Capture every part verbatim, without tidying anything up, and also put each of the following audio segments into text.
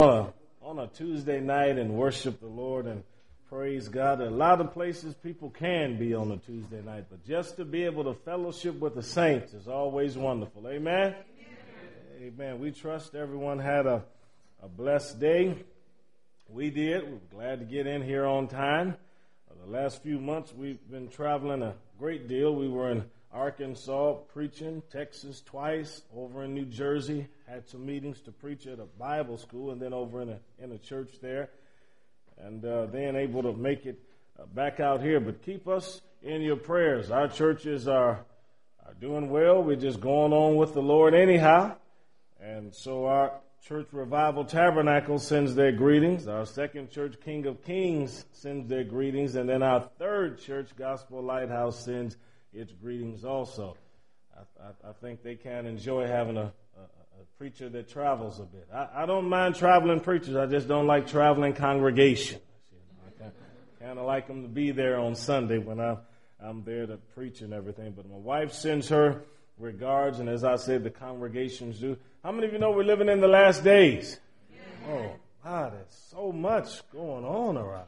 on a, on a Tuesday night and worship the Lord and praise God. A lot of places people can be on a Tuesday night, but just to be able to fellowship with the saints is always wonderful. Amen? Amen. Amen. We trust everyone had a, a blessed day. We did. We're glad to get in here on time. Uh, the last few months we've been traveling a great deal. We were in Arkansas preaching, Texas twice, over in New Jersey, had some meetings to preach at a Bible school, and then over in a in a church there, and uh, then able to make it uh, back out here. But keep us in your prayers. Our churches are are doing well. We're just going on with the Lord anyhow, and so our Church Revival Tabernacle sends their greetings. Our second church, King of Kings, sends their greetings, and then our third church, Gospel Lighthouse, sends its greetings also. I, I, I think they can enjoy having a, a, a preacher that travels a bit. I, I don't mind traveling preachers. I just don't like traveling congregations. You know, I kind of like them to be there on Sunday when I'm, I'm there to preach and everything. But my wife sends her regards, and as I said, the congregations do. How many of you know we're living in the last days? Yeah. Oh, wow, there's so much going on around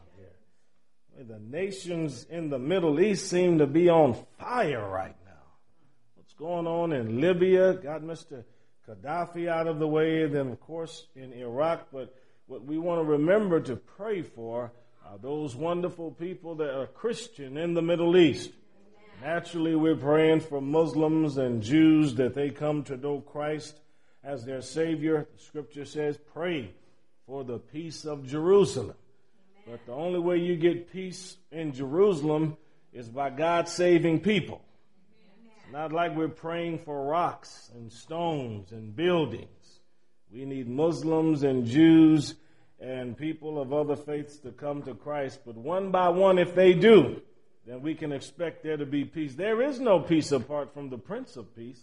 here. The nations in the Middle East seem to be on fire right now. What's going on in Libya? Got Mister Gaddafi out of the way, and then, of course, in Iraq. But what we want to remember to pray for are those wonderful people that are Christian in the Middle East. Naturally, we're praying for Muslims and Jews that they come to know Christ as their Savior. The Scripture says, pray for the peace of Jerusalem. But the only way you get peace in Jerusalem is by God saving people. It's not like we're praying for rocks and stones and buildings. We need Muslims and Jews and people of other faiths to come to Christ. But one by one, if they do, then we can expect there to be peace. There is no peace apart from the Prince of Peace.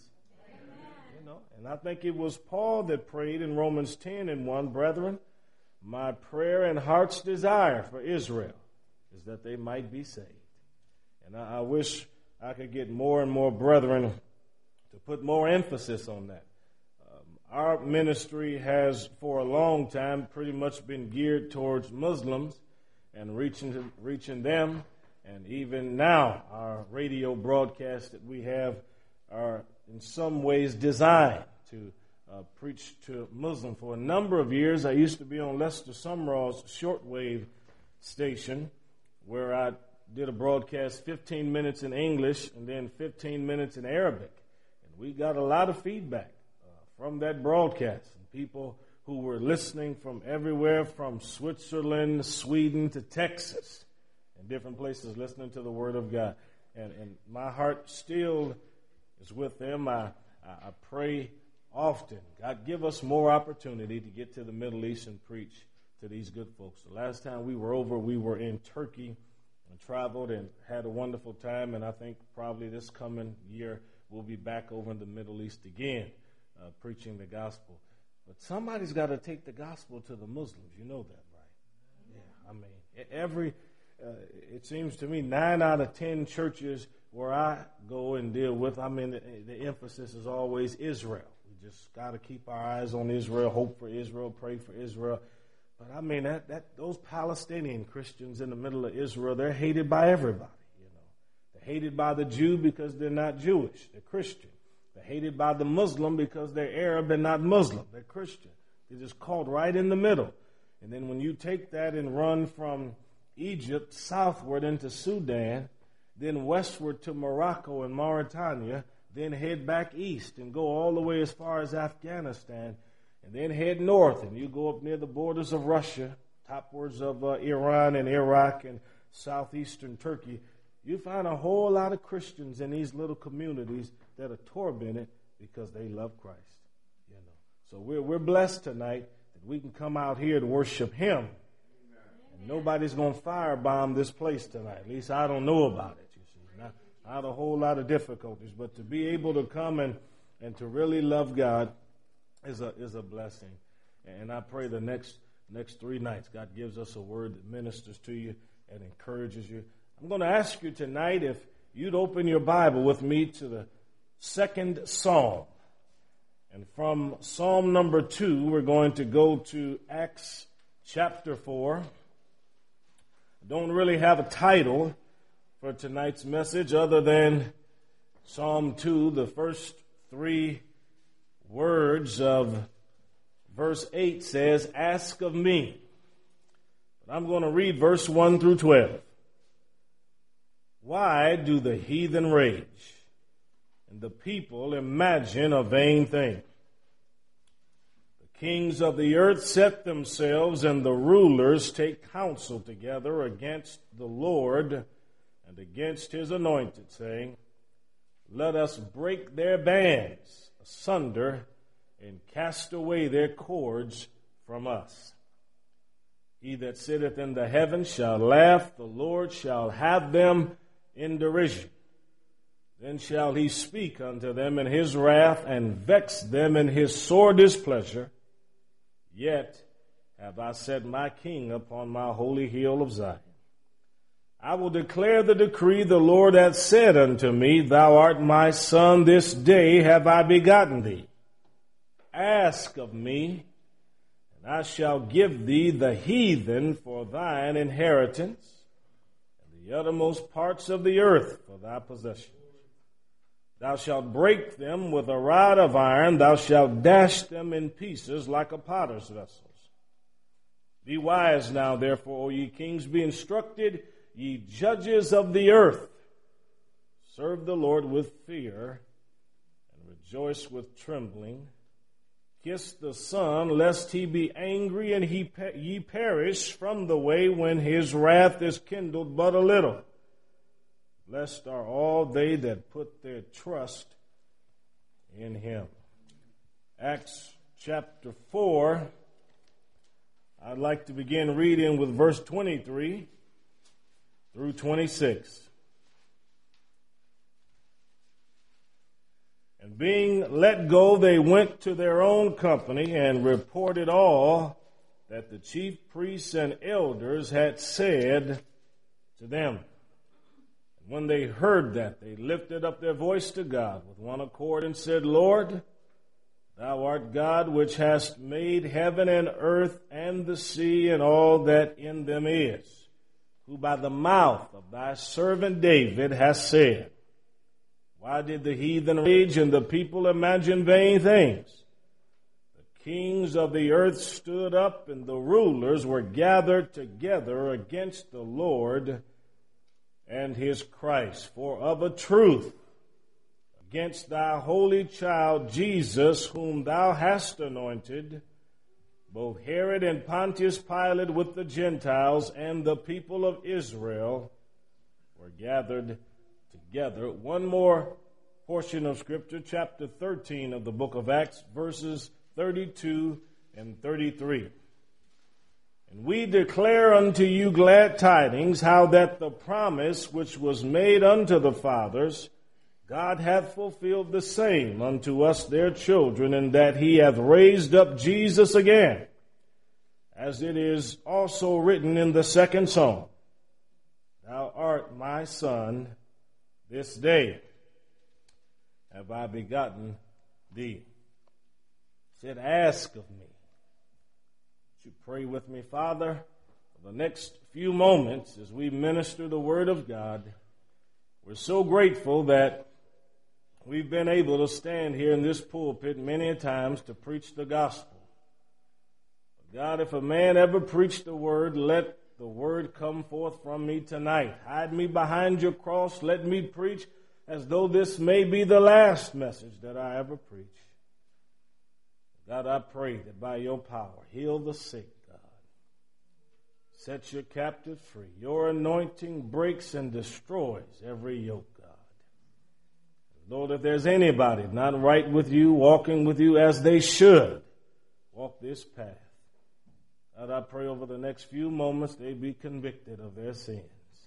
You know, and I think it was Paul that prayed in Romans ten and one, brethren, my prayer and heart's desire for Israel is that they might be saved. And I, I wish I could get more and more brethren to put more emphasis on that. Um, our ministry has for a long time pretty much been geared towards Muslims and reaching reaching them. And even now, our radio broadcasts that we have are in some ways designed to uh, preach to Muslims. For a number of years, I used to be on Lester Sumrall's shortwave station, where I did a broadcast fifteen minutes in English and then fifteen minutes in Arabic. And we got a lot of feedback uh, from that broadcast. And people who were listening from everywhere from Switzerland, Sweden to Texas, in different places listening to the Word of God. And, and my heart still is with them. I, I, I pray often, God, give us more opportunity to get to the Middle East and preach to these good folks. The last time we were over, we were in Turkey and traveled and had a wonderful time. And I think probably this coming year we'll be back over in the Middle East again, uh, preaching the gospel. But somebody's got to take the gospel to the Muslims. You know that, right? Yeah, I mean, every... Uh, it seems to me nine out of ten churches where I go and deal with, I mean, the, the emphasis is always Israel. We just got to keep our eyes on Israel, hope for Israel, pray for Israel. But I mean, that, that those Palestinian Christians in the middle of Israel, they're hated by everybody. You know, they're hated by the Jew because they're not Jewish, they're Christian. They're hated by the Muslim because they're Arab and not Muslim, they're Christian. They're just caught right in the middle. And then when you take that and run from Egypt southward into Sudan, then westward to Morocco and Mauritania, then head back east and go all the way as far as Afghanistan, and then head north, and you go up near the borders of Russia, topwards of uh, Iran and Iraq and southeastern Turkey. You find a whole lot of Christians in these little communities that are tormented because they love Christ. You know, so we're we're blessed tonight that we can come out here to worship Him. Nobody's going to firebomb this place tonight. At least I don't know about it, you see. Not, not a whole lot of difficulties. But to be able to come and, and to really love God is a is a blessing. And I pray the next next three nights, God gives us a word that ministers to you and encourages you. I'm going to ask you tonight if you'd open your Bible with me to the second Psalm. And from Psalm number two, we're going to go to Acts chapter four. I don't really have a title for tonight's message other than Psalm two, the first three words of verse eight says, "Ask of me." But I'm going to read verse one through twelve. Why do the heathen rage, and the people imagine a vain thing? The kings of the earth set themselves, and the rulers take counsel together against the Lord and against his anointed, saying, "Let us break their bands asunder and cast away their cords from us. He that sitteth in the heavens shall laugh, the Lord shall have them in derision. Then shall he speak unto them in his wrath, and vex them in his sore displeasure. Yet have I set my king upon my holy hill of Zion. I will declare the decree, the Lord hath said unto me, Thou art my son, this day have I begotten thee. Ask of me, and I shall give thee the heathen for thine inheritance, and the uttermost parts of the earth for thy possession. Thou shalt break them with a rod of iron, thou shalt dash them in pieces like a potter's vessels. Be wise now, therefore, O ye kings, be instructed, ye judges of the earth. Serve the Lord with fear, and rejoice with trembling. Kiss the Son, lest he be angry, and he pe- ye perish from the way when his wrath is kindled but a little. Blessed are all they that put their trust in him." Acts chapter four. I'd like to begin reading with verse twenty-three through twenty-six. "And being let go, they went to their own company and reported all that the chief priests and elders had said to them. When they heard that, they lifted up their voice to God with one accord and said, Lord, thou art God which hast made heaven and earth and the sea and all that in them is, who by the mouth of thy servant David hast said, Why did the heathen rage and the people imagine vain things? The kings of the earth stood up, and the rulers were gathered together against the Lord and his Christ. For of a truth, against thy holy child Jesus, whom thou hast anointed, both Herod and Pontius Pilate with the Gentiles and the people of Israel were gathered together." One more portion of Scripture, chapter thirteen of the book of Acts, verses thirty-two and thirty-three. "And we declare unto you glad tidings, how that the promise which was made unto the fathers, God hath fulfilled the same unto us their children, and that he hath raised up Jesus again, as it is also written in the second psalm, Thou art my son, this day have I begotten thee." He said, "Ask of me." You pray with me, Father, for the next few moments as we minister the Word of God. We're so grateful that we've been able to stand here in this pulpit many times to preach the gospel. God, if a man ever preached the Word, let the Word come forth from me tonight. Hide me behind your cross. Let me preach as though this may be the last message that I ever preach. God, I pray that by your power, heal the sick, God. Set your captive free. Your anointing breaks and destroys every yoke, God. Lord, if there's anybody not right with you, walking with you as they should, walk this path. God, I pray over the next few moments they be convicted of their sins.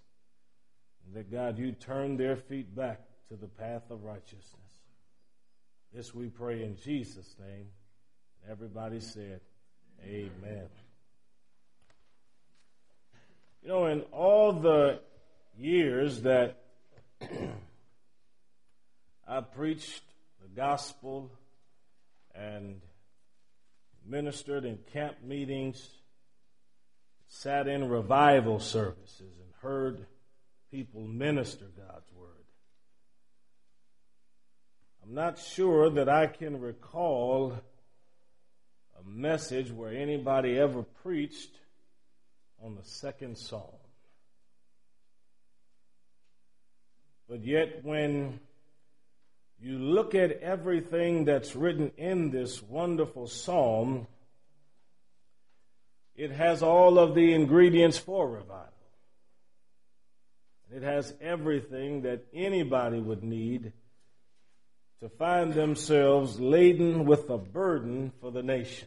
And that, God, you turn their feet back to the path of righteousness. This we pray in Jesus' name. Everybody said, amen. You know, in all the years that I preached the gospel and ministered in camp meetings, sat in revival services, and heard people minister God's word. I'm not sure that I can recall a message where anybody ever preached on the second psalm. But yet, when you look at everything that's written in this wonderful psalm, it has all of the ingredients for revival. It has everything that anybody would need to find themselves laden with a burden for the nations.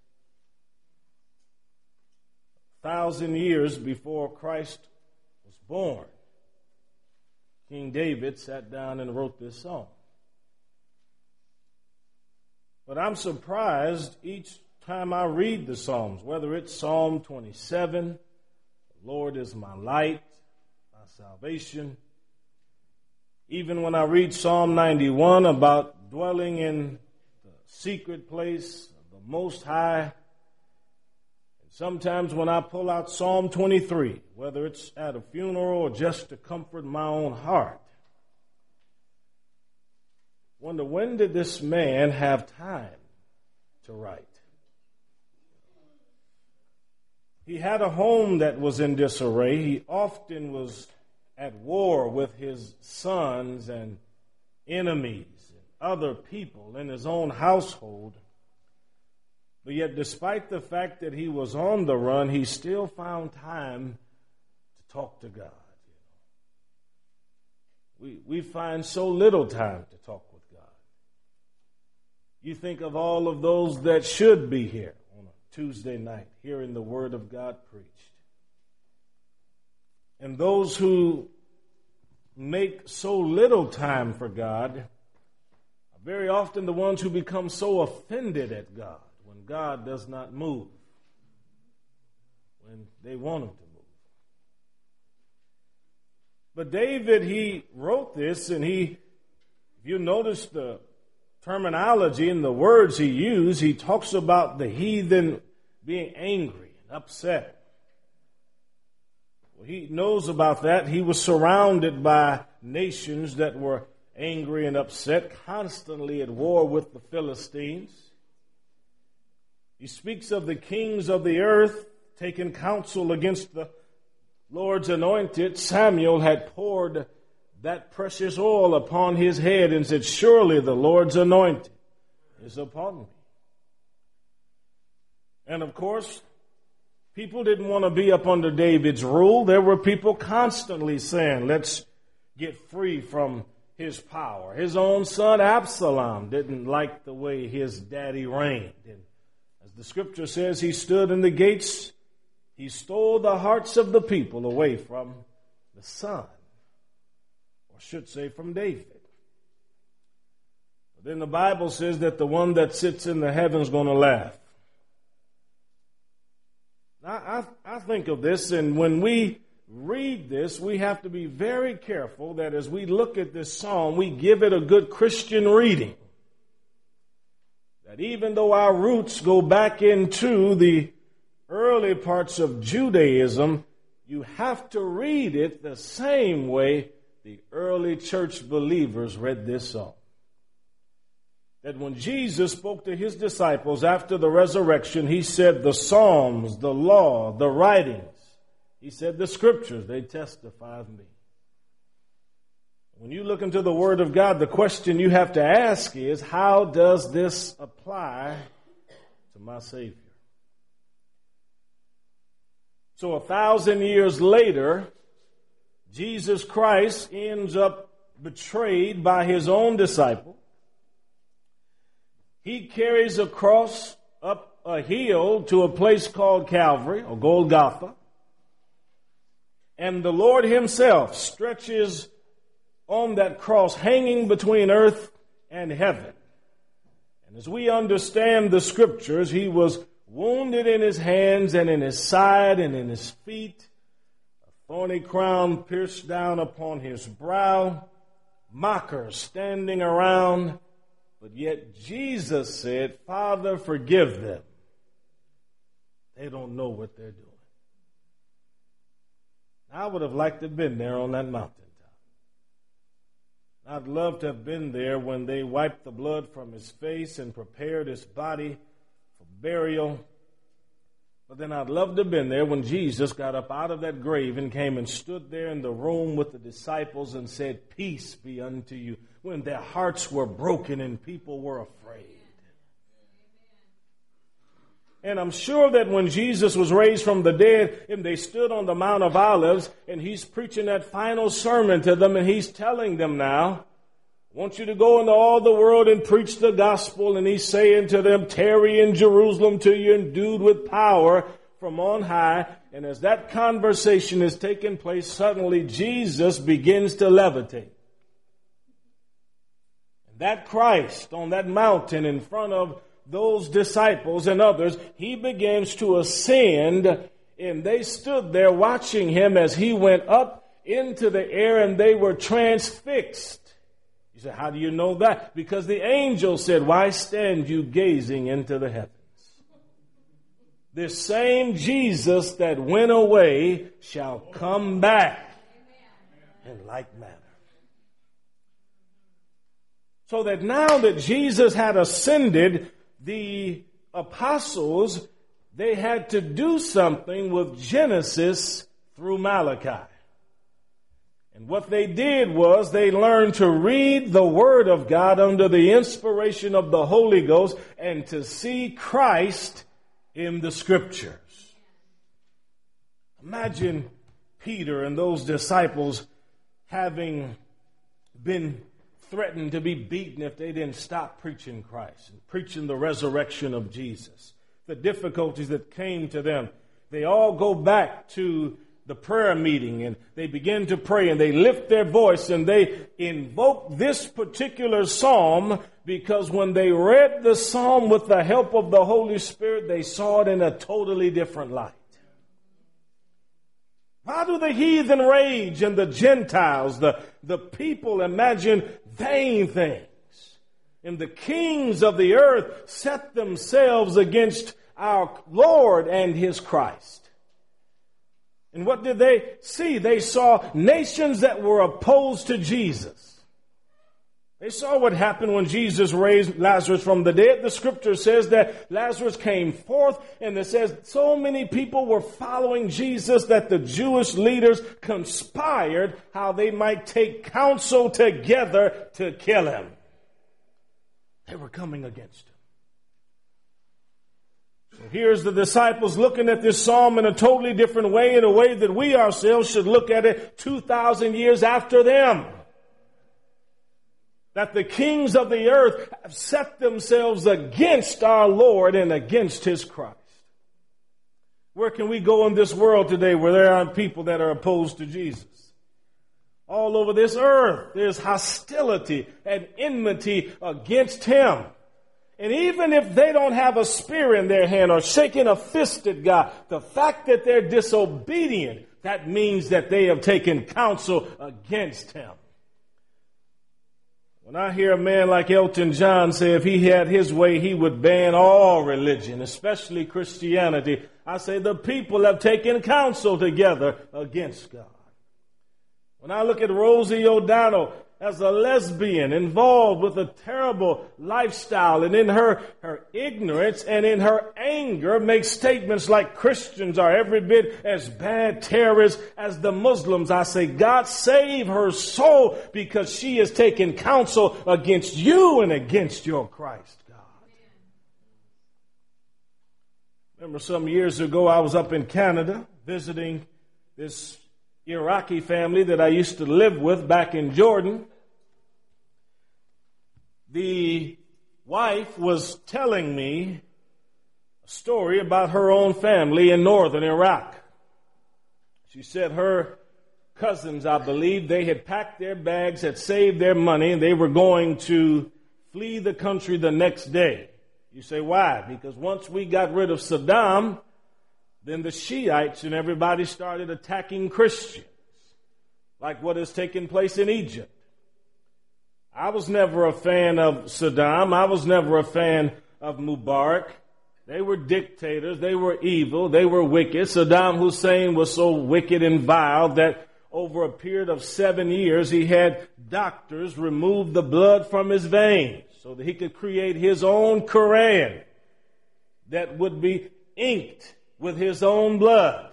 A thousand years before Christ was born, King David sat down and wrote this song. But I'm surprised each time I read the Psalms, whether it's Psalm twenty-seven, the Lord is my light, my salvation. Even when I read Psalm ninety-one about dwelling in the secret place of the Most High. And sometimes when I pull out Psalm twenty-three, whether it's at a funeral or just to comfort my own heart, wonder, when did this man have time to write? He had a home that was in disarray. He often was at war with his sons and enemies and other people in his own household. But yet, despite the fact that he was on the run, he still found time to talk to God. We, we find so little time to talk with God. You think of all of those that should be here on a Tuesday night, hearing the Word of God preached. And those who make so little time for God are very often the ones who become so offended at God when God does not move, when they want Him to move. But David, he wrote this, and he, if you notice the terminology and the words he used, he talks about the heathen being angry and upset. Well, he knows about that. He was surrounded by nations that were angry and upset, constantly at war with the Philistines. He speaks of the kings of the earth taking counsel against the Lord's anointed. Samuel had poured that precious oil upon his head and said, "Surely the Lord's anointed is upon me." And of course, people didn't want to be up under David's rule. There were people constantly saying, let's get free from his power. His own son Absalom didn't like the way his daddy reigned. And as the scripture says, he stood in the gates. He stole the hearts of the people away from the son, or should say from David. But then the Bible says that the one that sits in the heavens is going to laugh. I, I, I think of this, and when we read this, we have to be very careful that as we look at this psalm, we give it a good Christian reading. That even though our roots go back into the early parts of Judaism, you have to read it the same way the early church believers read this psalm. That when Jesus spoke to his disciples after the resurrection, he said the Psalms, the law, the writings, he said the scriptures, they testify of me. When you look into the Word of God, the question you have to ask is, how does this apply to my Savior? So a thousand years later, Jesus Christ ends up betrayed by his own disciple. He carries a cross up a hill to a place called Calvary, or Golgotha. And the Lord himself stretches on that cross, hanging between earth and heaven. And as we understand the scriptures, he was wounded in his hands and in his side and in his feet. A thorny crown pierced down upon his brow. Mockers standing around. But yet Jesus said, Father, forgive them. They don't know what they're doing. I would have liked to have been there on that mountaintop. I'd love to have been there when they wiped the blood from his face and prepared his body for burial. But then I'd love to have been there when Jesus got up out of that grave and came and stood there in the room with the disciples and said, peace be unto you, when their hearts were broken and people were afraid. And I'm sure that when Jesus was raised from the dead and they stood on the Mount of Olives and he's preaching that final sermon to them and he's telling them now, I want you to go into all the world and preach the gospel. And he's saying to them, tarry in Jerusalem till you're endued with power from on high. And as that conversation is taking place, suddenly Jesus begins to levitate. And that Christ on that mountain in front of those disciples and others, he begins to ascend, and they stood there watching him as he went up into the air, and they were transfixed. You say, how do you know that? Because the angel said, why stand you gazing into the heavens? This same Jesus that went away shall come back in like manner. So that now that Jesus had ascended, the apostles, they had to do something with Genesis through Malachi. And what they did was they learned to read the Word of God under the inspiration of the Holy Ghost and to see Christ in the Scriptures. Imagine Peter and those disciples having been threatened to be beaten if they didn't stop preaching Christ and preaching the resurrection of Jesus. The difficulties that came to them, they all go back to the prayer meeting and they begin to pray and they lift their voice and they invoke this particular psalm because when they read the psalm with the help of the Holy Spirit, they saw it in a totally different light. Why do the heathen rage and the Gentiles, the, the people imagine vain things? And the kings of the earth set themselves against our Lord and his Christ. And what did they see? They saw nations that were opposed to Jesus. They saw what happened when Jesus raised Lazarus from the dead. The scripture says that Lazarus came forth, and it says so many people were following Jesus that the Jewish leaders conspired how they might take counsel together to kill him. They were coming against him. So here's the disciples looking at this psalm in a totally different way, in a way that we ourselves should look at it two thousand years after them. That the kings of the earth have set themselves against our Lord and against his Christ. Where can we go in this world today where there aren't people that are opposed to Jesus? All over this earth, there's hostility and enmity against him. And even if they don't have a spear in their hand or shaking a fist at God, the fact that they're disobedient, that means that they have taken counsel against him. When I hear a man like Elton John say if he had his way, he would ban all religion, especially Christianity, I say the people have taken counsel together against God. When I look at Rosie O'Donnell as a lesbian involved with a terrible lifestyle and in her, her ignorance and in her anger makes statements like Christians are every bit as bad terrorists as the Muslims, I say, God save her soul because she has taken counsel against you and against your Christ, God. Remember some years ago I was up in Canada visiting this Iraqi family that I used to live with back in Jordan. The wife was telling me a story about her own family in northern Iraq. She said her cousins, I believe, they had packed their bags, had saved their money, and they were going to flee the country the next day. You say, why? Because once we got rid of Saddam, then the Shiites and everybody started attacking Christians, like what has taken place in Egypt. I was never a fan of Saddam. I was never a fan of Mubarak. They were dictators. They were evil. They were wicked. Saddam Hussein was so wicked and vile that over a period of seven years, he had doctors remove the blood from his veins so that he could create his own Quran that would be inked with his own blood.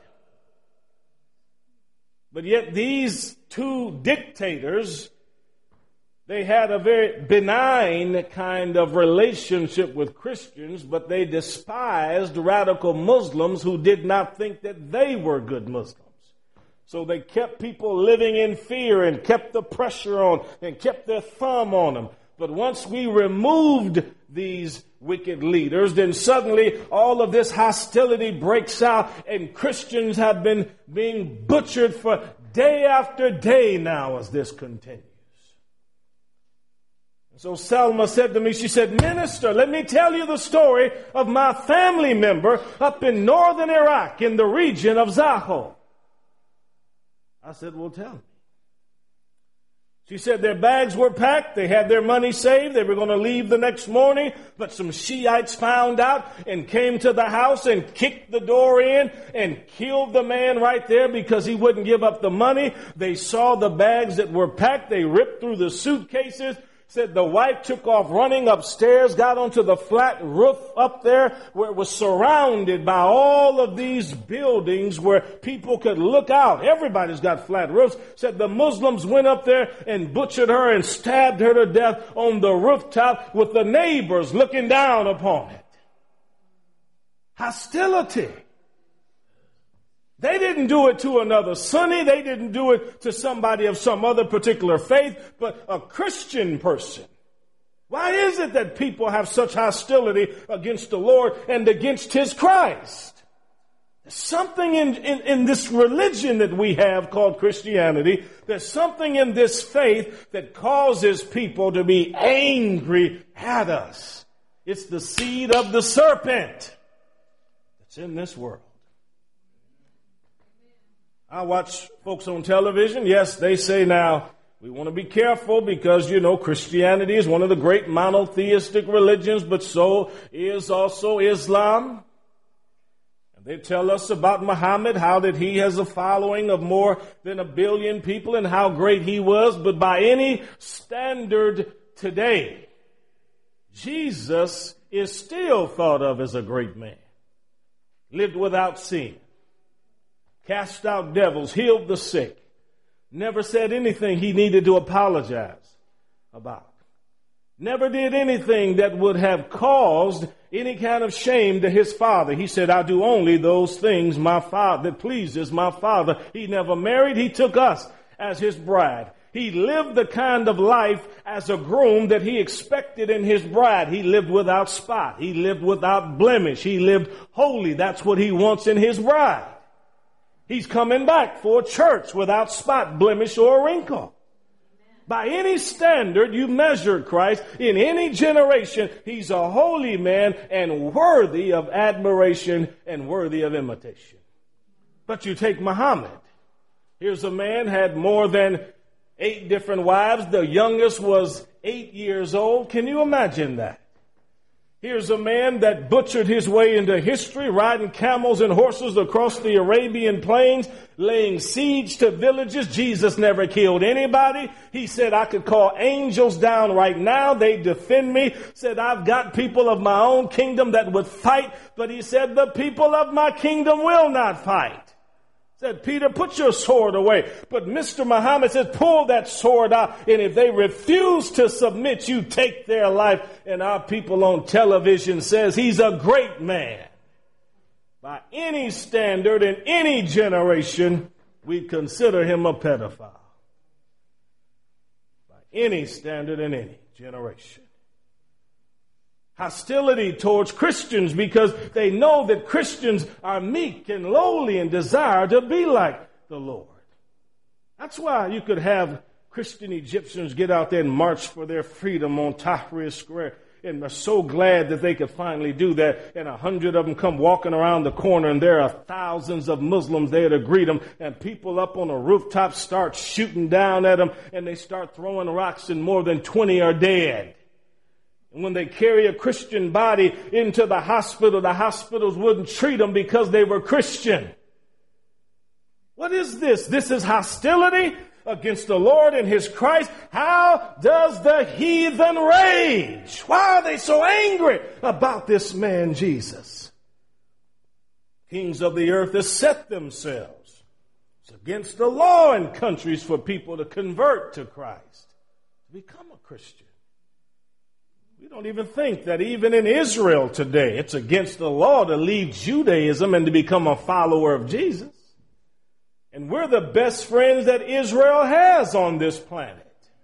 But yet these two dictators, they had a very benign kind of relationship with Christians, but they despised radical Muslims who did not think that they were good Muslims. So they kept people living in fear and kept the pressure on and kept their thumb on them. But once we removed these wicked leaders, then suddenly all of this hostility breaks out, and Christians have been being butchered for day after day now as this continues. So Selma said to me, she said, "Minister, let me tell you the story of my family member up in northern Iraq in the region of Zaho." I said, "Well, tell me." She said their bags were packed. They had their money saved. They were going to leave the next morning. But some Shiites found out and came to the house and kicked the door in and killed the man right there because he wouldn't give up the money. They saw the bags that were packed. They ripped through the suitcases. Said the wife took off running upstairs, got onto the flat roof up there where it was surrounded by all of these buildings where people could look out. Everybody's got flat roofs. Said the Muslims went up there and butchered her and stabbed her to death on the rooftop with the neighbors looking down upon it. Hostility. They didn't do it to another Sunni. They didn't do it to somebody of some other particular faith, but a Christian person. Why is it that people have such hostility against the Lord and against His Christ? There's something in, in, in this religion that we have called Christianity. There's something in this faith that causes people to be angry at us. It's the seed of the serpent that's in this world. I watch folks on television. Yes, they say now, we want to be careful because, you know, Christianity is one of the great monotheistic religions, but so is also Islam. And they tell us about Muhammad, how that he has a following of more than a billion people and how great he was. But by any standard today, Jesus is still thought of as a great man. Lived without sin. Cast out devils, healed the sick, never said anything he needed to apologize about. Never did anything that would have caused any kind of shame to his Father. He said, "I do only those things my Father that pleases my Father." He never married. He took us as his bride. He lived the kind of life as a groom that he expected in his bride. He lived without spot. He lived without blemish. He lived holy. That's what he wants in his bride. He's coming back for a church without spot, blemish, or wrinkle. By any standard you measure Christ, in any generation, he's a holy man and worthy of admiration and worthy of imitation. But you take Muhammad. Here's a man had more than eight different wives. The youngest was eight years old. Can you imagine that? Here's a man that butchered his way into history, riding camels and horses across the Arabian plains, laying siege to villages. Jesus never killed anybody. He said, "I could call angels down right now. They defend me." Said, "I've got people of my own kingdom that would fight." But he said, "The people of my kingdom will not fight." Said, "Peter, put your sword away." But Mister Muhammad says, "Pull that sword out, and if they refuse to submit, you take their life." And our people on television says he's a great man. By any standard in any generation, we consider him a pedophile. By any standard in any generation. Hostility towards Christians because they know that Christians are meek and lowly and desire to be like the Lord. That's why you could have Christian Egyptians get out there and march for their freedom on Tahrir Square and are so glad that they could finally do that. And a hundred of them come walking around the corner, and there are thousands of Muslims there to greet them. And people up on the rooftop start shooting down at them, and they start throwing rocks, and more than twenty are dead. And when they carry a Christian body into the hospital, the hospitals wouldn't treat them because they were Christian. What is this? This is hostility against the Lord and his Christ. How does the heathen rage? Why are they so angry about this man Jesus? Kings of the earth have set themselves. It's against the law in countries for people to convert to Christ, to become a Christian. We don't even think that even in Israel today, it's against the law to leave Judaism and to become a follower of Jesus. And we're the best friends that Israel has on this planet.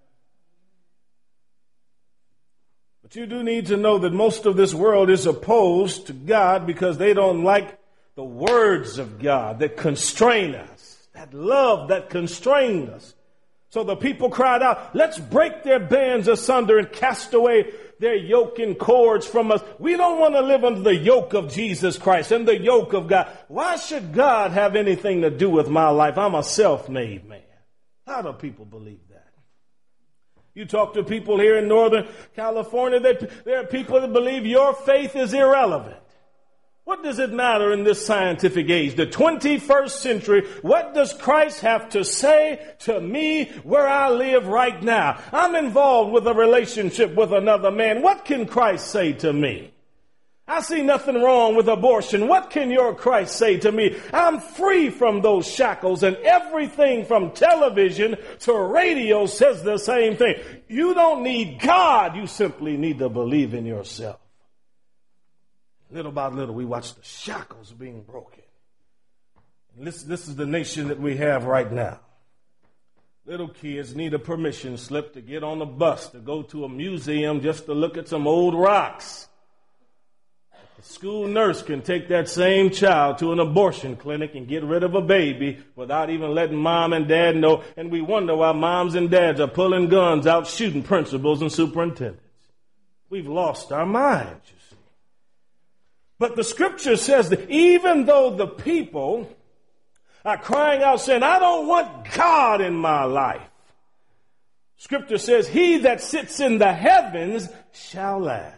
But you do need to know that most of this world is opposed to God because they don't like the words of God that constrain us, that love that constrained us. So the people cried out, let's break their bands asunder and cast away their yoke and cords from us. We don't want to live under the yoke of Jesus Christ and the yoke of God. Why should God have anything to do with my life? I'm a self-made man. How do people believe that? You talk to people here in Northern California, there are people that believe your faith is irrelevant. What does it matter in this scientific age, the twenty-first century? What does Christ have to say to me where I live right now? I'm involved with a relationship with another man. What can Christ say to me? I see nothing wrong with abortion. What can your Christ say to me? I'm free from those shackles, and everything from television to radio says the same thing. You don't need God. You simply need to believe in yourself. Little by little, we watch the shackles being broken. And this, this is the nation that we have right now. Little kids need a permission slip to get on a bus to go to a museum just to look at some old rocks. The school nurse can take that same child to an abortion clinic and get rid of a baby without even letting mom and dad know. And we wonder why moms and dads are pulling guns out, shooting principals and superintendents. We've lost our minds. But the scripture says that even though the people are crying out saying, I don't want God in my life, scripture says, he that sits in the heavens shall laugh.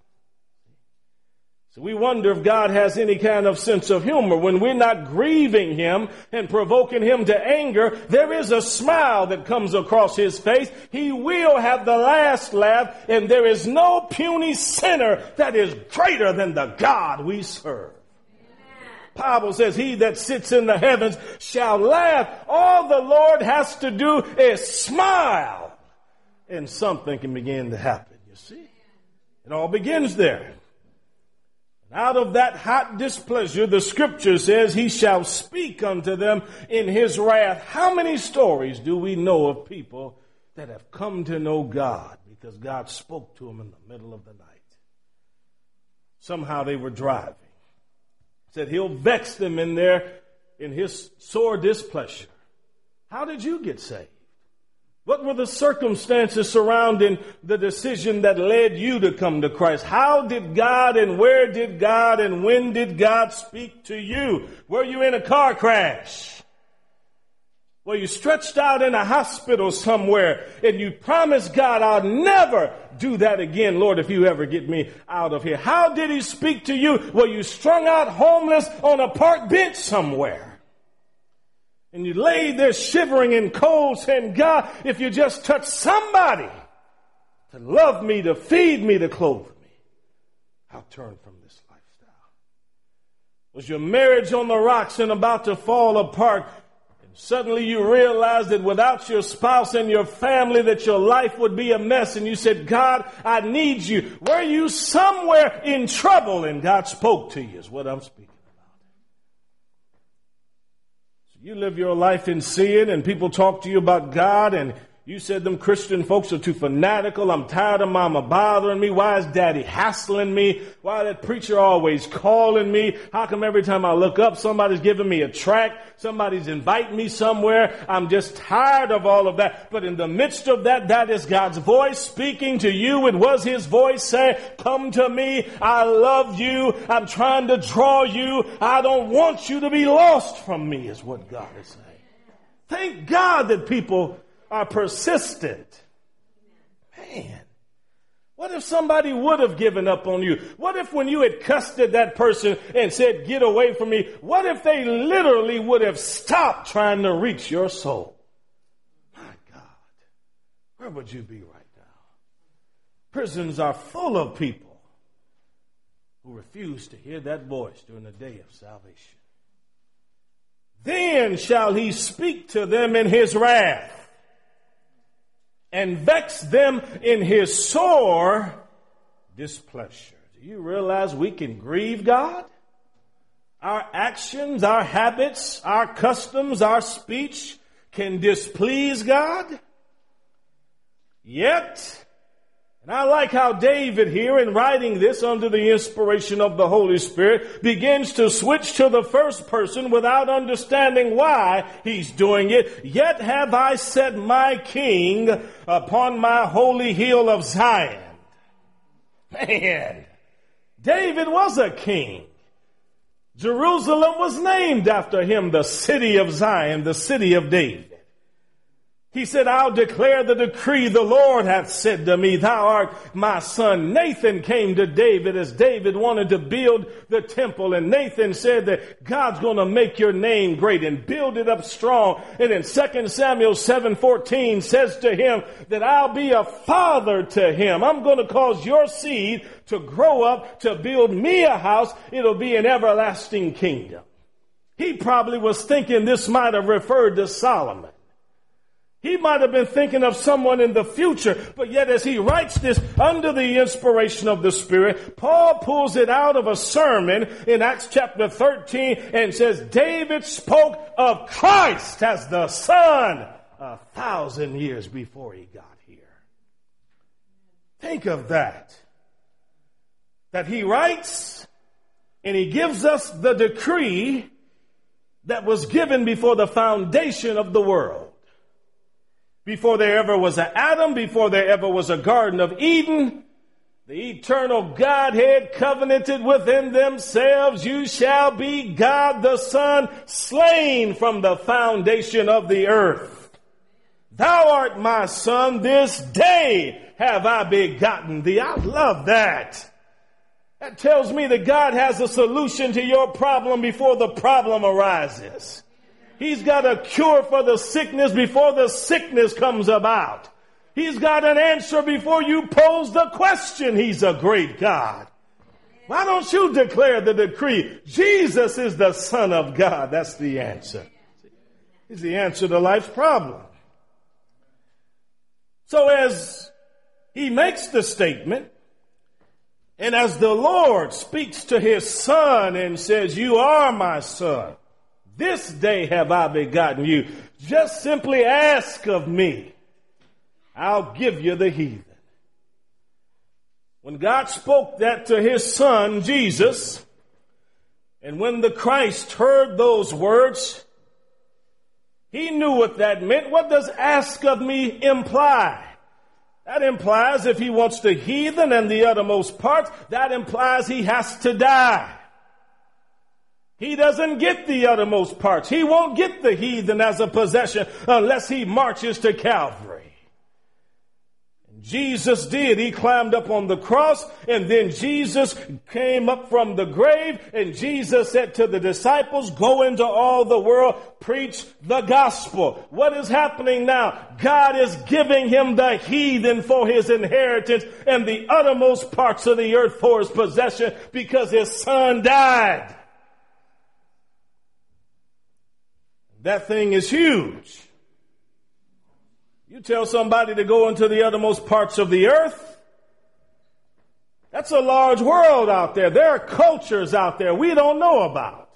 So we wonder if God has any kind of sense of humor. When we're not grieving him and provoking him to anger, there is a smile that comes across his face. He will have the last laugh, and there is no puny sinner that is greater than the God we serve. The Bible says, he that sits in the heavens shall laugh. All the Lord has to do is smile, and something can begin to happen, you see. It all begins there. Out of that hot displeasure, the scripture says, he shall speak unto them in his wrath. How many stories do we know of people that have come to know God because God spoke to them in the middle of the night? Somehow they were driving. Said he'll vex them in their, in his sore displeasure. How did you get saved? What were the circumstances surrounding the decision that led you to come to Christ? How did God and where did God and when did God speak to you? Were you in a car crash? Were you stretched out in a hospital somewhere and you promised God, I'll never do that again, Lord, if you ever get me out of here? How did he speak to you? Were you strung out homeless on a park bench somewhere? And you lay there shivering in cold saying, God, if you just touch somebody to love me, to feed me, to clothe me, I'll turn from this lifestyle. Was your marriage on the rocks and about to fall apart? And suddenly you realized that without your spouse and your family that your life would be a mess. And you said, God, I need you. Were you somewhere in trouble and God spoke to you is what I'm speaking. You live your life in sin and people talk to you about God and You said them Christian folks are too fanatical. I'm tired of mama bothering me. Why is daddy hassling me? Why that preacher always calling me? How come every time I look up, somebody's giving me a tract? Somebody's inviting me somewhere. I'm just tired of all of that. But in the midst of that, that is God's voice speaking to you. It was his voice saying, come to me. I love you. I'm trying to draw you. I don't want you to be lost from me, is what God is saying. Thank God that people are persistent. Man, what if somebody would have given up on you? What if when you had cussed at that person and said, get away from me, what if they literally would have stopped trying to reach your soul? My God, where would you be right now? Prisons are full of people who refuse to hear that voice during the day of salvation. Then shall he speak to them in his wrath, and vex them in his sore displeasure. Do you realize we can grieve God? Our actions, our habits, our customs, our speech can displease God. Yet, and I like how David here, in writing this under the inspiration of the Holy Spirit, begins to switch to the first person without understanding why he's doing it. Yet have I set my king upon my holy hill of Zion. Man, David was a king. Jerusalem was named after him, the city of Zion, the city of David. He said, I'll declare the decree the Lord hath said to me, thou art my son. Nathan came to David as David wanted to build the temple. And Nathan said that God's going to make your name great and build it up strong. And in Second Samuel seven fourteen says to him that I'll be a father to him. I'm going to cause your seed to grow up to build me a house. It'll be an everlasting kingdom. He probably was thinking this might have referred to Solomon. He might have been thinking of someone in the future, but yet as he writes this under the inspiration of the Spirit, Paul pulls it out of a sermon in Acts chapter thirteen and says, David spoke of Christ as the Son a thousand years before he got here. Think of that. That he writes and he gives us the decree that was given before the foundation of the world. Before there ever was an Adam, before there ever was a Garden of Eden, the eternal Godhead covenanted within themselves, you shall be God the Son, slain from the foundation of the earth. Thou art my son, this day have I begotten thee. I love that. That tells me that God has a solution to your problem before the problem arises. He's got a cure for the sickness before the sickness comes about. He's got an answer before you pose the question. He's a great God. Why don't you declare the decree? Jesus is the Son of God. That's the answer. He's the answer to life's problem. So as he makes the statement, and as the Lord speaks to his son and says, you are my son, this day have I begotten you. Just simply ask of me. I'll give you the heathen. When God spoke that to his son, Jesus, and when the Christ heard those words, he knew what that meant. What does ask of me imply? That implies if he wants the heathen and the uttermost parts, that implies he has to die. He doesn't get the uttermost parts. He won't get the heathen as a possession unless he marches to Calvary. And Jesus did. He climbed up on the cross, and then Jesus came up from the grave, and Jesus said to the disciples, go into all the world, preach the gospel. What is happening now? God is giving him the heathen for his inheritance and the uttermost parts of the earth for his possession because his son died. That thing is huge. You tell somebody to go into the uttermost parts of the earth, that's a large world out there. There are cultures out there we don't know about.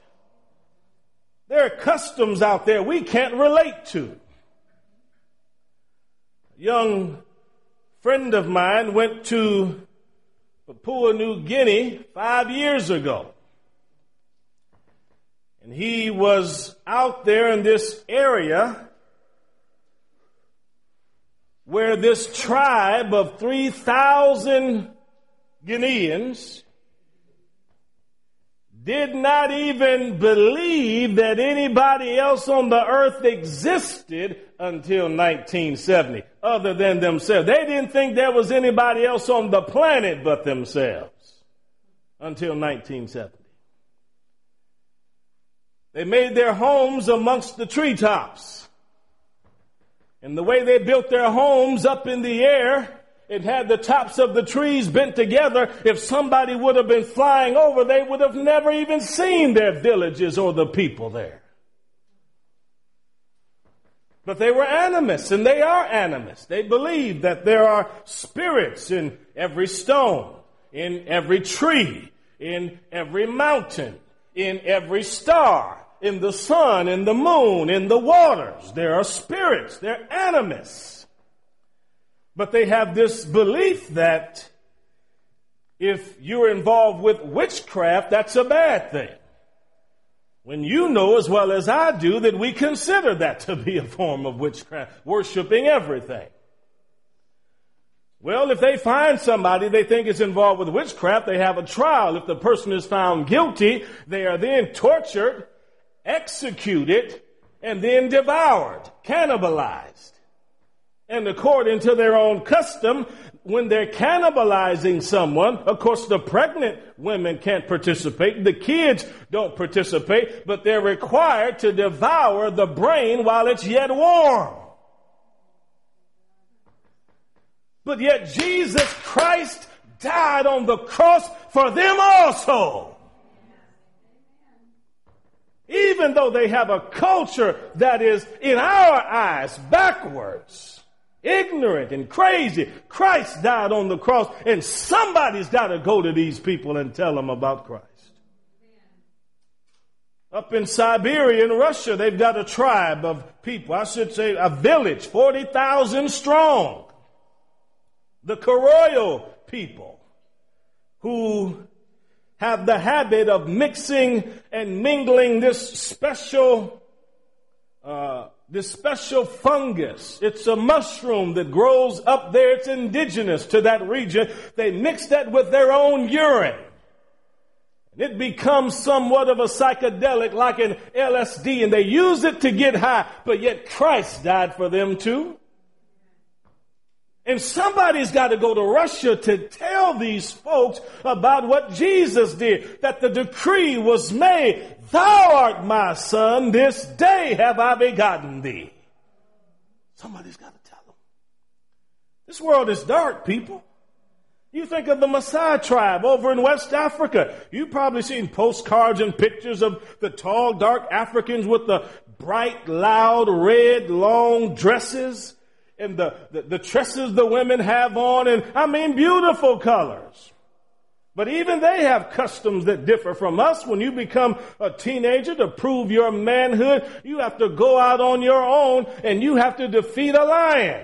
There are customs out there we can't relate to. young friend of mine went to Papua New Guinea five years ago. And he was out there in this area where this tribe of three thousand Guineans did not even believe that anybody else on the earth existed until nineteen seventy, other than themselves. They didn't think there was anybody else on the planet but themselves until nineteen seventy. They made their homes amongst the treetops. And the way they built their homes up in the air, it had the tops of the trees bent together. If somebody would have been flying over, they would have never even seen their villages or the people there. But they were animists, and they are animists. They believe that there are spirits in every stone, in every tree, in every mountain, in every star, in the sun, in the moon, in the waters. There are spirits. They're animists. But they have this belief that if you're involved with witchcraft, that's a bad thing. When you know as well as I do that we consider that to be a form of witchcraft, worshiping everything. Well, if they find somebody they think is involved with witchcraft, they have a trial. If the person is found guilty, they are then tortured, executed, and then devoured, cannibalized. And according to their own custom, when they're cannibalizing someone, of course the pregnant women can't participate, the kids don't participate, but they're required to devour the brain while it's yet warm. But yet Jesus Christ died on the cross for them also. Even though they have a culture that is, in our eyes, backwards, ignorant and crazy, Christ died on the cross, and somebody's got to go to these people and tell them about Christ. Up in Siberia, in Russia, they've got a tribe of people, I should say a village, forty thousand strong. The Koroyo people, who have the habit of mixing and mingling this special, uh, this special fungus. It's a mushroom that grows up there. It's indigenous to that region. They mix that with their own urine. And it becomes somewhat of a psychedelic, like an L S D, and they use it to get high. But yet Christ died for them too. And somebody's got to go to Russia to tell these folks about what Jesus did, that the decree was made, thou art my son, this day have I begotten thee. Somebody's got to tell them. This world is dark, people. You think of the Maasai tribe over in West Africa. You've probably seen postcards and pictures of the tall, dark Africans with the bright, loud, red, long dresses. And the, the, the tresses the women have on, and I mean beautiful colors. But even they have customs that differ from us. When you become a teenager, to prove your manhood, you have to go out on your own and you have to defeat a lion.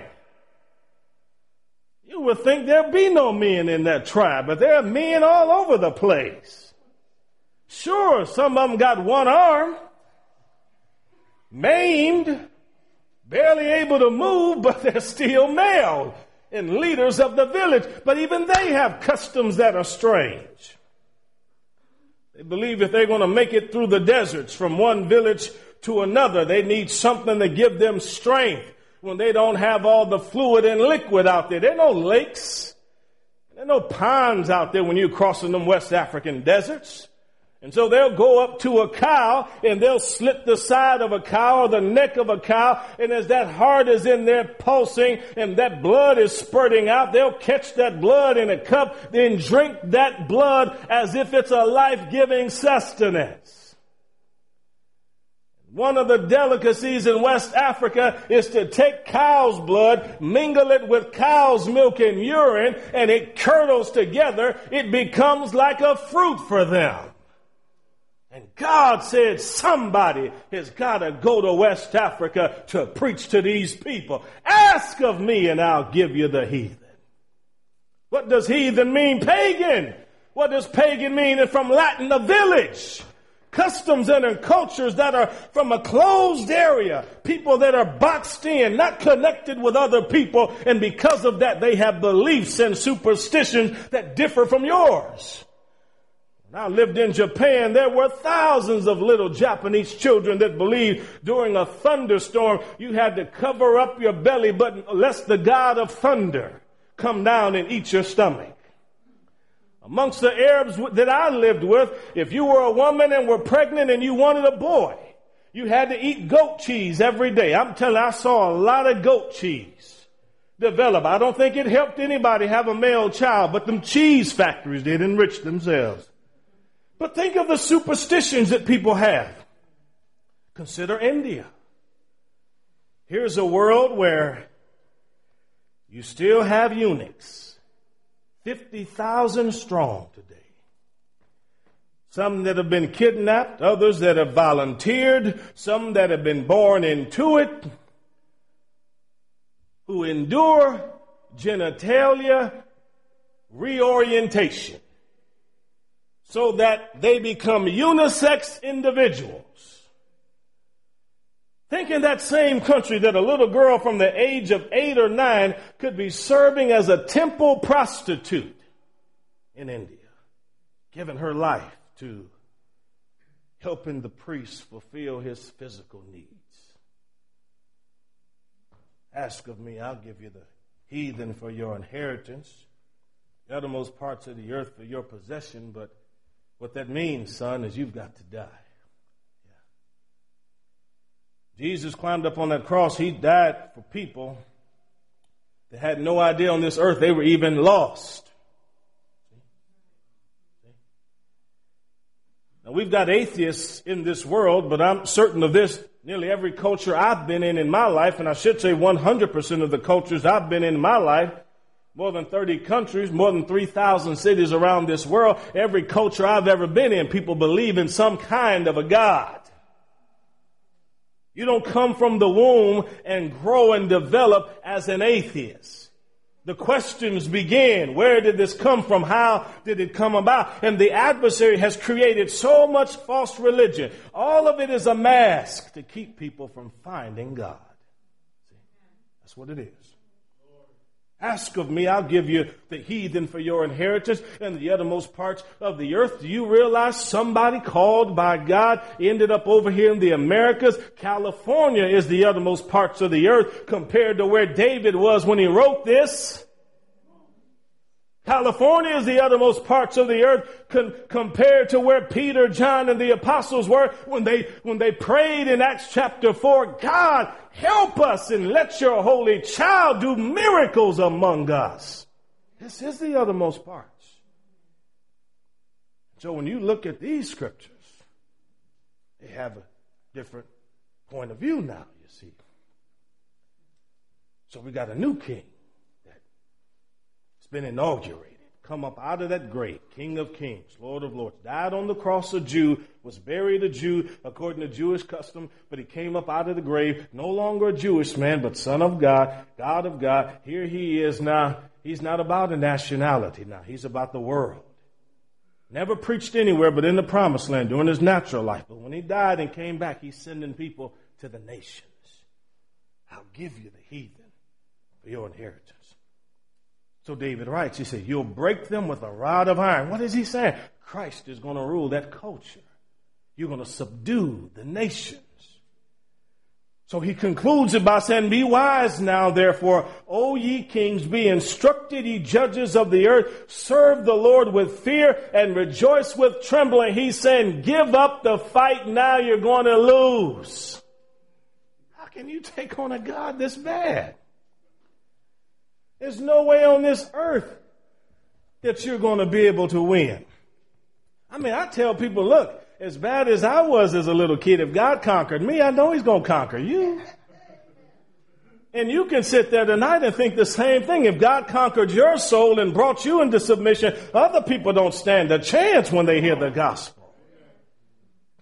You would think there'd be no men in that tribe, but there are men all over the place. Sure, some of them got one arm, maimed, barely able to move, but they're still male and leaders of the village. But even they have customs that are strange. They believe if they're going to make it through the deserts from one village to another, they need something to give them strength when they don't have all the fluid and liquid out there. There are no lakes. There are no ponds out there when you're crossing them West African deserts. And so they'll go up to a cow and they'll slit the side of a cow or the neck of a cow. And as that heart is in there pulsing and that blood is spurting out, they'll catch that blood in a cup, then drink that blood as if it's a life-giving sustenance. One of the delicacies in West Africa is to take cow's blood, mingle it with cow's milk and urine, and it curdles together. It becomes like a fruit for them. And God said somebody has got to go to West Africa to preach to these people. Ask of me and I'll give you the heathen. What does heathen mean? Pagan. What does pagan mean? And from Latin, a village. Customs and cultures that are from a closed area. People that are boxed in, not connected with other people. And because of that, they have beliefs and superstitions that differ from yours. When I lived in Japan, there were thousands of little Japanese children that believed during a thunderstorm, you had to cover up your belly button lest the god of thunder come down and eat your stomach. Amongst the Arabs that I lived with, if you were a woman and were pregnant and you wanted a boy, you had to eat goat cheese every day. I'm telling you, I saw a lot of goat cheese develop. I don't think it helped anybody have a male child, but them cheese factories did enrich themselves. But think of the superstitions that people have. Consider India. Here's a world where you still have eunuchs, fifty thousand strong today. Some that have been kidnapped, others that have volunteered, some that have been born into it, who endure genitalia reorientation, so that they become unisex individuals. Think in that same country that a little girl from the age of eight or nine could be serving as a temple prostitute in India, giving her life to helping the priest fulfill his physical needs. Ask of me, I'll give you the heathen for your inheritance, the uttermost parts of the earth for your possession, but what that means, son, is you've got to die. Yeah. Jesus climbed up on that cross. He died for people that had no idea on this earth they were even lost. Now, we've got atheists in this world, but I'm certain of this. Nearly every culture I've been in in my life, and I should say one hundred percent of the cultures I've been in in my life, more than thirty countries, more than three thousand cities around this world. Every culture I've ever been in, people believe in some kind of a God. You don't come from the womb and grow and develop as an atheist. The questions begin. Where did this come from? How did it come about? And the adversary has created so much false religion. All of it is a mask to keep people from finding God. See? That's what it is. Ask of me, I'll give you the heathen for your inheritance and the uttermost parts of the earth. Do you realize somebody called by God ended up over here in the Americas? California is the uttermost parts of the earth compared to where David was when he wrote this. California is the uttermost parts of the earth con- compared to where Peter, John, and the apostles were when they, when they prayed in Acts chapter four, God, help us and let your holy child do miracles among us. This is the uttermost parts. So when you look at these scriptures, they have a different point of view now, you see. So we got a new king been inaugurated, come up out of that grave, King of Kings, Lord of Lords, died on the cross a Jew, was buried a Jew according to Jewish custom, but he came up out of the grave, no longer a Jewish man, but Son of God, God of God. Here he is now. He's not about a nationality now. He's about the world. Never preached anywhere but in the promised land during his natural life. But when he died and came back, he's sending people to the nations. I'll give you the heathen for your inheritance. So David writes, he said, you'll break them with a rod of iron. What is he saying? Christ is going to rule that culture. You're going to subdue the nations. So he concludes it by saying, be wise now, therefore, O ye kings, be instructed, ye judges of the earth, serve the Lord with fear and rejoice with trembling. He's saying, give up the fight now, you're going to lose. How can you take on a God this bad? There's no way on this earth that you're going to be able to win. I mean, I tell people, look, as bad as I was as a little kid, if God conquered me, I know he's going to conquer you. And you can sit there tonight and think the same thing. If God conquered your soul and brought you into submission, other people don't stand a chance when they hear the gospel.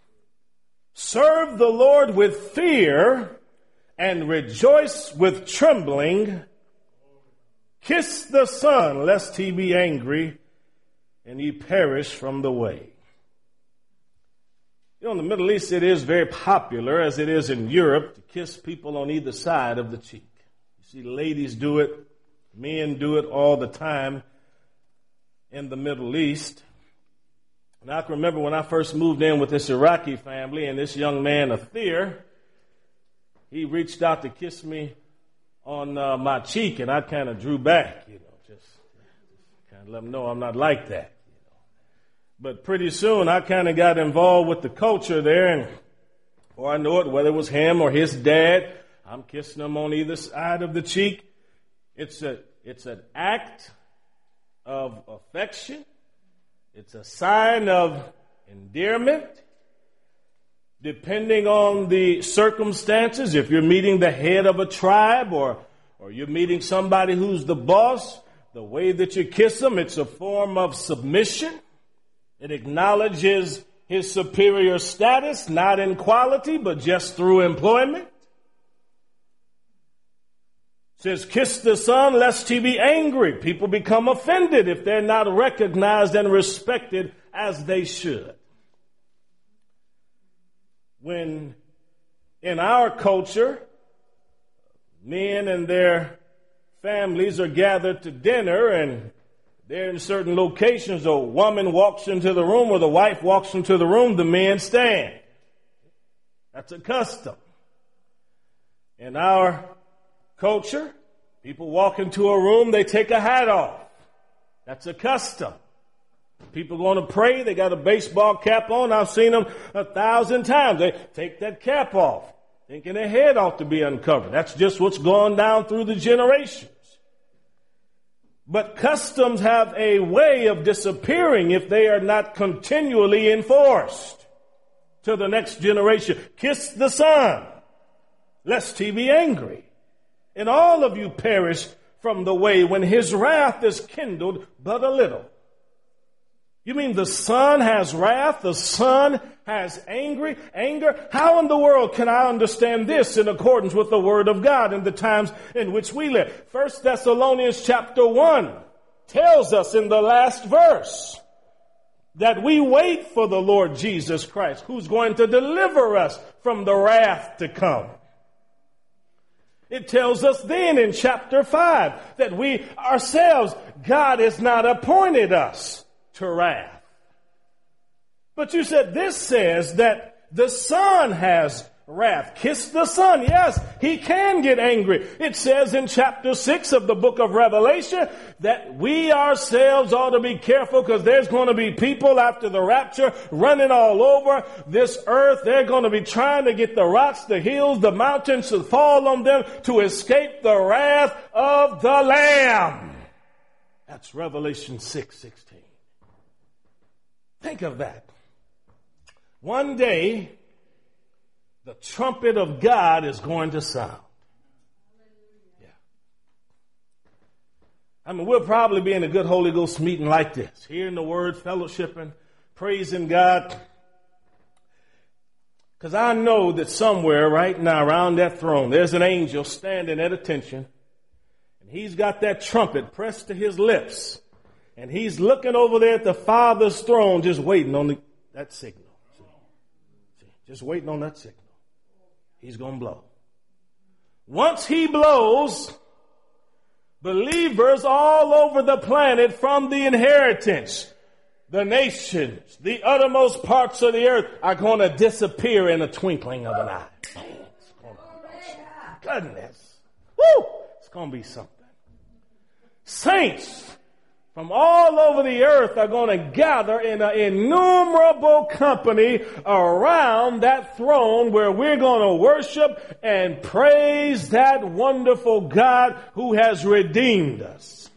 Serve the Lord with fear and rejoice with trembling. Kiss the Son, lest he be angry and ye perish from the way. You know, in the Middle East, it is very popular, as it is in Europe, to kiss people on either side of the cheek. You see ladies do it, men do it all the time in the Middle East. And I can remember when I first moved in with this Iraqi family, and this young man, Athir, he reached out to kiss me on uh, my cheek, and I kind of drew back, you know, just, just kind of let him know I'm not like that. You know. But pretty soon I kind of got involved with the culture there, and before I know it, whether it was him or his dad, I'm kissing him on either side of the cheek. It's a it's an act of affection. It's a sign of endearment. Depending on the circumstances, if you're meeting the head of a tribe or, or you're meeting somebody who's the boss, the way that you kiss them, it's a form of submission. It acknowledges his superior status, not in quality, but just through employment. It says, kiss the Son, lest he be angry. People become offended if they're not recognized and respected as they should. When in our culture, men and their families are gathered to dinner and they're in certain locations, a woman walks into the room or the wife walks into the room, the men stand. That's a custom. In our culture, people walk into a room, they take a hat off. That's a custom. People going to pray, they got a baseball cap on. I've seen them a thousand times. They take that cap off, thinking their head ought to be uncovered. That's just what's gone down through the generations. But customs have a way of disappearing if they are not continually enforced to the next generation. Kiss the Son, lest he be angry, and all of you perish from the way when his wrath is kindled but a little. You mean the Son has wrath? The Son has angry anger? How in the world can I understand this in accordance with the Word of God in the times in which we live? First Thessalonians chapter one tells us in the last verse that we wait for the Lord Jesus Christ, who's going to deliver us from the wrath to come. It tells us then in chapter five that we ourselves, God has not appointed us to wrath. But you said this says that the Son has wrath. Kiss the Son. Yes, he can get angry. It says in chapter six of the book of Revelation that we ourselves ought to be careful because there's going to be people after the rapture running all over this earth. They're going to be trying to get the rocks, the hills, the mountains to fall on them to escape the wrath of the Lamb. That's Revelation six sixteen. Think of that. One day, the trumpet of God is going to sound. Yeah. I mean, we'll probably be in a good Holy Ghost meeting like this, hearing the word, fellowshipping, praising God. Because I know that somewhere right now around that throne, there's an angel standing at attention, and he's got that trumpet pressed to his lips. And he's looking over there at the Father's throne, just waiting on the, that signal. See? See? Just waiting on that signal. He's going to blow. Once he blows, believers all over the planet from the inheritance, the nations, the uttermost parts of the earth are going to disappear in a twinkling of an eye. Man, it's going to be goodness. Woo! It's going to be something. Saints from all over the earth are going to gather in an innumerable company around that throne where we're going to worship and praise that wonderful God who has redeemed us.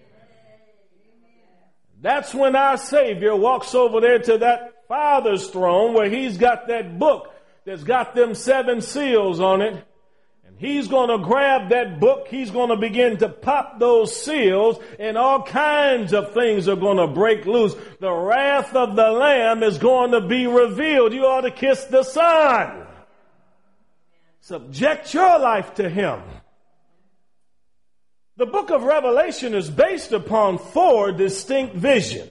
That's when our Savior walks over there to that Father's throne where he's got that book that's got them seven seals on it. And He's going to grab that book. He's going to begin to pop those seals, and all kinds of things are going to break loose. The wrath of the Lamb is going to be revealed. You ought to kiss the Son. Subject your life to Him. The book of Revelation is based upon four distinct visions.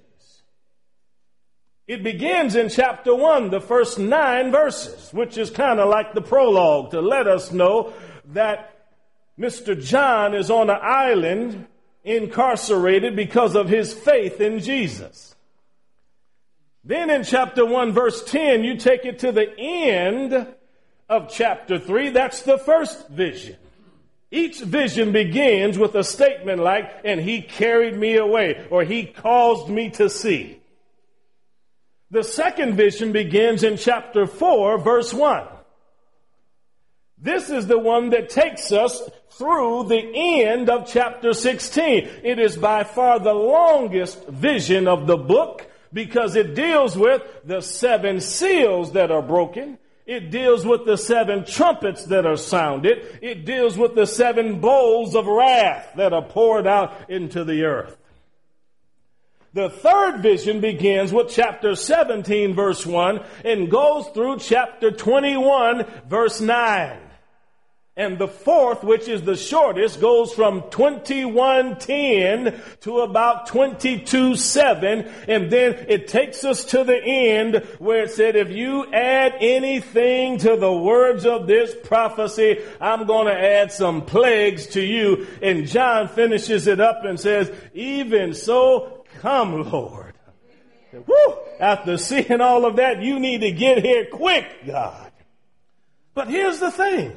It begins in chapter one, the first nine verses, which is kind of like the prologue to let us know that Mister John is on an island incarcerated because of his faith in Jesus. Then in chapter one, verse ten, you take it to the end of chapter three. That's the first vision. Each vision begins with a statement like, and He carried me away, or He caused me to see. The second vision begins in chapter four, verse one. This is the one that takes us through the end of chapter sixteen. It is by far the longest vision of the book because it deals with the seven seals that are broken. It deals with the seven trumpets that are sounded. It deals with the seven bowls of wrath that are poured out into the earth. The third vision begins with chapter seventeen, verse one, and goes through chapter twenty-one, verse nine. And the fourth, which is the shortest, goes from twenty-one ten to about twenty-two seven. And then it takes us to the end where it said, if you add anything to the words of this prophecy, I'm going to add some plagues to you. And John finishes it up and says, even so, come, Lord. Woo! After seeing all of that, you need to get here quick, God. But here's the thing.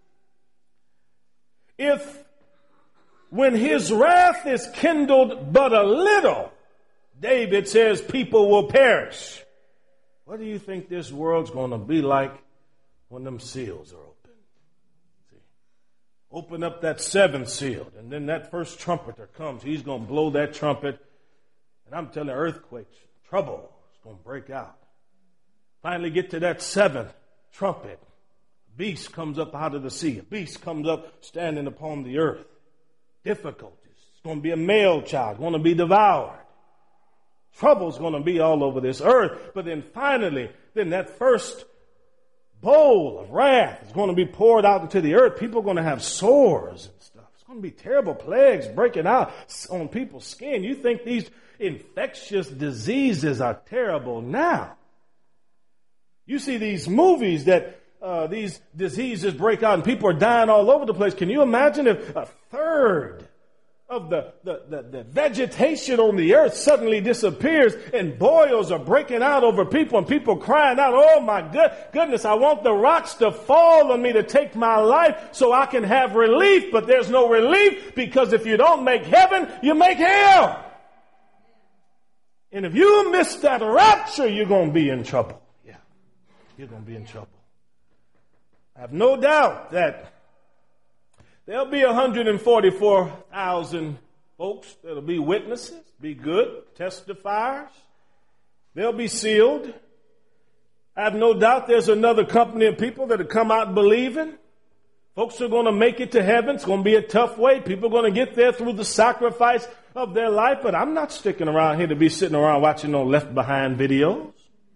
If when His wrath is kindled but a little, David says people will perish. What do you think this world's going to be like when them seals are open? See, open up that seventh seal, and then that first trumpeter comes. He's going to blow that trumpet. And I'm telling you, earthquakes, trouble is going to break out. Finally get to that seventh trumpet. A beast comes up out of the sea. A beast comes up standing upon the earth. Difficulties. It's going to be a male child, going to be devoured. Trouble's going to be all over this earth. But then finally, then that first bowl of wrath is going to be poured out into the earth. People are going to have sores and stuff. It's going to be terrible plagues breaking out on people's skin. You think these infectious diseases are terrible now. You see these movies that uh, these diseases break out and people are dying all over the place. Can you imagine if a third of the, the, the, the vegetation on the earth suddenly disappears and boils are breaking out over people and people crying out, oh my good, goodness, I want the rocks to fall on me to take my life so I can have relief. But there's no relief because if you don't make heaven, you make hell. And if you miss that rapture, you're going to be in trouble. Yeah, you're going to be in trouble. I have no doubt that there'll be one hundred forty-four thousand folks that'll be witnesses, be good, testifiers. They'll be sealed. I have no doubt there's another company of people that'll come out believing. Folks are going to make it to heaven. It's going to be a tough way. People are going to get there through the sacrifice of their life. But I'm not sticking around here to be sitting around watching no Left Behind videos.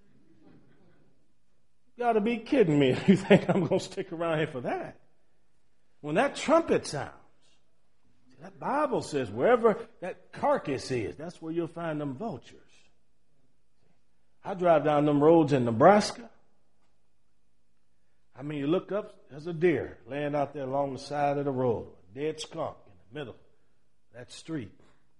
You got to be kidding me if you think I'm going to stick around here for that. When that trumpet sounds, that Bible says wherever that carcass is, that's where you'll find them vultures. I drive down them roads in Nebraska. I mean, you look up, there's a deer laying out there along the side of the road, a dead skunk in the middle of that street.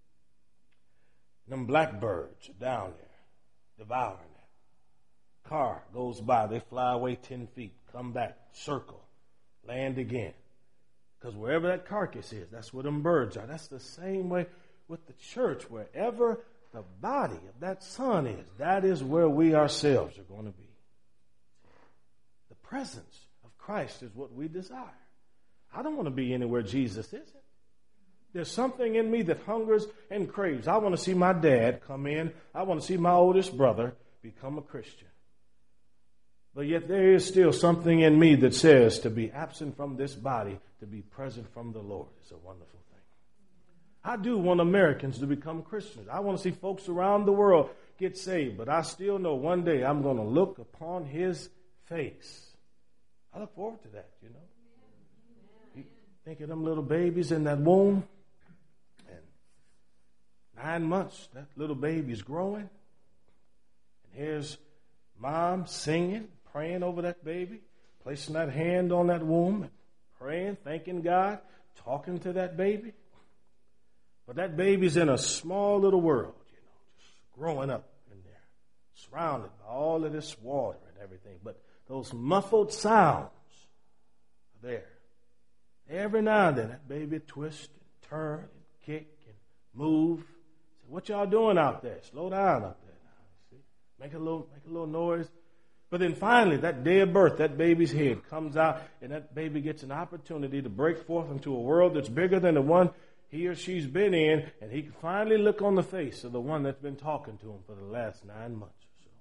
Them blackbirds are down there devouring it. Car goes by, they fly away ten feet, come back, circle, land again. Because wherever that carcass is, that's where them birds are. That's the same way with the church. Wherever the body of that son is, that is where we ourselves are going to be. The presence of Christ is what we desire. I don't want to be anywhere Jesus isn't. There's something in me that hungers and craves. I want to see my dad come in. I want to see my oldest brother become a Christian. But yet there is still something in me that says to be absent from this body, to be present from the Lord is a wonderful thing. I do want Americans to become Christians. I want to see folks around the world get saved. But I still know one day I'm going to look upon his face. I look forward to that, you know. You think of them little babies in that womb. And nine months, that little baby's growing. And here's mom singing, praying over that baby, placing that hand on that womb, and praying, thanking God, talking to that baby. But that baby's in a small little world, you know, just growing up in there, surrounded by all of this water and everything. But those muffled sounds are there. Every now and then, that baby twist and turn and kick and move. So what y'all doing out there? Slow down up there now. See? Make a little, make a little noise. But then finally, that day of birth, that baby's head comes out, and that baby gets an opportunity to break forth into a world that's bigger than the one he or she's been in, and he can finally look on the face of the one that's been talking to him for the last nine months or so.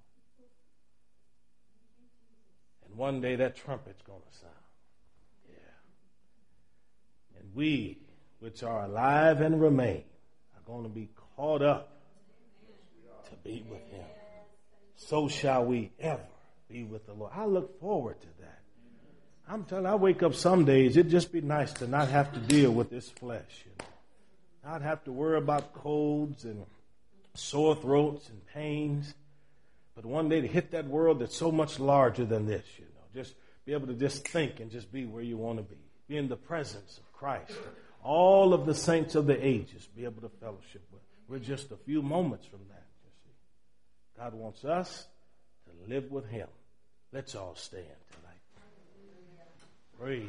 And one day that trumpet's going to sound. Yeah. And we, which are alive and remain, are going to be caught up to be with him. So shall we ever be with the Lord. I look forward to that. I'm telling you, I wake up some days, it'd just be nice to not have to deal with this flesh. You know? Not have to worry about colds and sore throats and pains. But one day to hit that world that's so much larger than this, you know. Just be able to just think and just be where you want to be. Be in the presence of Christ. All of the saints of the ages be able to fellowship with. We're just a few moments from that, you see. God wants us to live with him. Let's all stand tonight. Praise